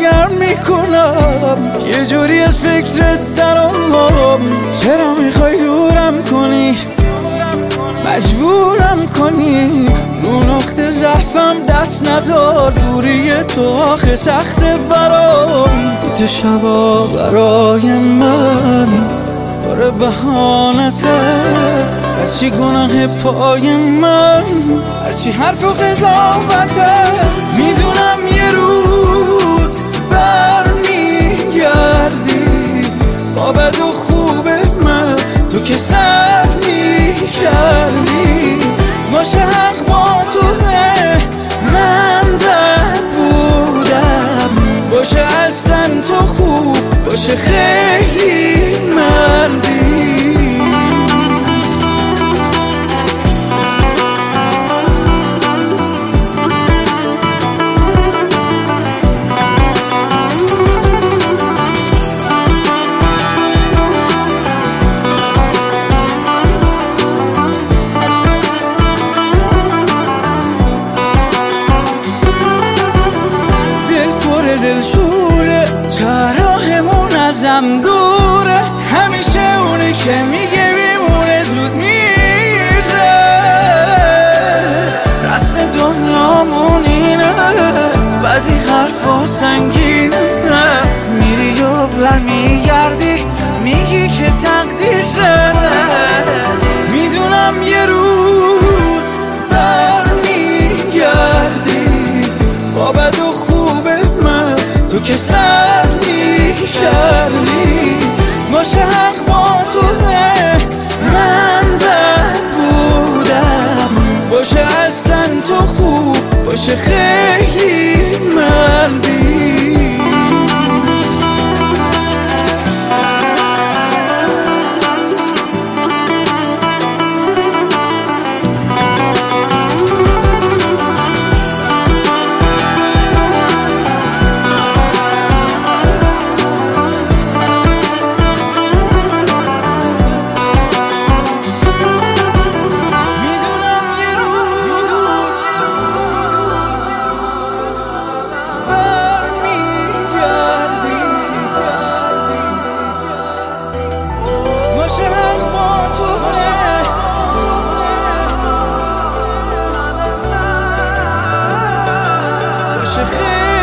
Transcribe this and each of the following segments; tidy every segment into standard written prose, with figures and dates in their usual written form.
سرگرم میکنم، یه جوری از فکرت درام. چرا میخوای دورم کنی، مجبورم کنی؟ رو نقطه ضعفم دست نزار، دوری تو آخه سخته برام. تو شبا برای من باره بهانته، هرچی گناه پای من، هرچی حرف و قضاوته. میدونم یه روز برمیگردی با بد و خوب من، تو که سر میکردی. باشه حق با توه، من بد بودم. باشه اصلا تو خوب، باشه خیلی مردی. دل شوره، راهمون ازم دوره، همیشه اونی که میگه میمونه زود میره. رسم دنیامون اینه، بعضی حرفا سنگینه، میری و برمیگردی میگی که تقدیره. میدونم یه روز برمیگردی با بد و تو که سر میکردی. باشه حق با توه، من بد بودم. باشه اصلا تو خوب، باشه خیلی مردی.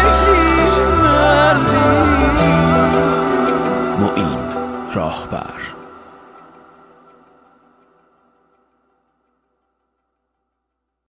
معین راهبر.